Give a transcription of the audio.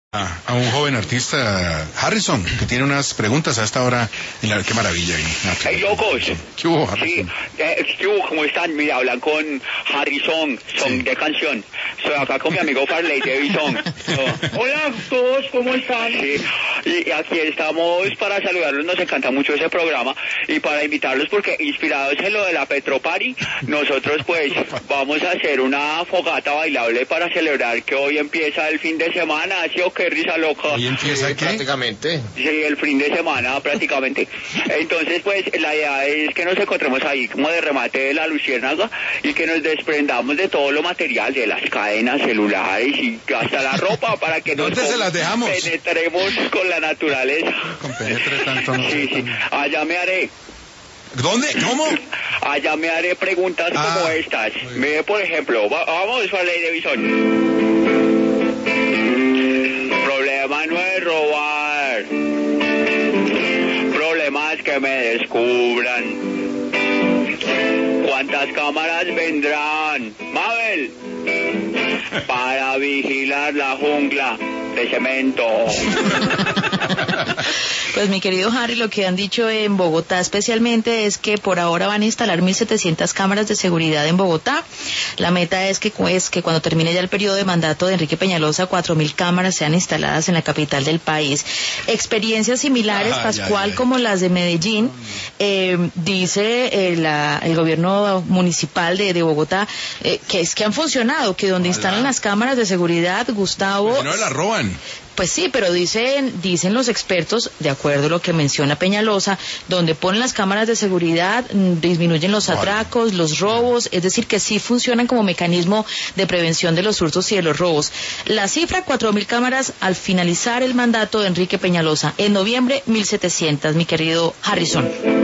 A un joven artista, Harrison, que tiene unas preguntas a esta hora. Qué maravilla. ¡Hey, locos! ¿Qué hubo, Harrison? Sí, ¿qué hubo? ¿Cómo están? Mira, hablan con Harrison, son de canción. Estoy acá con mi amigo Farley Davidson. Hola, todos, ¿cómo están? Sí, y aquí estamos para saludarlos, nos encanta mucho ese programa y para invitarlos porque inspirados en lo de la Petropari, nosotros pues vamos a hacer una fogata bailable para celebrar que hoy empieza el fin de semana, ¿sí o qué risa loca? ¿Hoy empieza qué? Prácticamente. Sí, el fin de semana prácticamente. Entonces pues la idea es que nos encontremos ahí como de remate de la luciérnaga y que nos desprendamos de todo lo material, de las cadenas celulares y hasta la ropa para que ¿Dónde se las dejamos? Penetremos con la naturaleza. Compenetre tanto. Sí, allá me haré. ¿Dónde? ¿Cómo? Allá me haré preguntas como estas. Mire, por ejemplo, vamos a la televisión. Problema no es robar. Problema es que me descubran. ¿Cuántas cámaras vendrán, Mabel, para vigilar la jungla de cemento? Pues mi querido Harry, lo que han dicho en Bogotá especialmente es que por ahora van a instalar 1.700 cámaras de seguridad en Bogotá. La meta es que cuando termine ya el periodo de mandato de Enrique Peñalosa, 4.000 cámaras sean instaladas en la capital del país. Experiencias similares, Pascual, como las de Medellín, dice el gobierno municipal de Bogotá, que han funcionado, que donde instalan las cámaras de seguridad, Gustavo... Pues no las roban. Pues sí, pero dicen los expertos, de acuerdo a lo que menciona Peñalosa, donde ponen las cámaras de seguridad, disminuyen los atracos, los robos, es decir, que sí funcionan como mecanismo de prevención de los hurtos y de los robos. La cifra, 4.000 cámaras al finalizar el mandato de Enrique Peñalosa. En noviembre, 1.700, mi querido Harrison.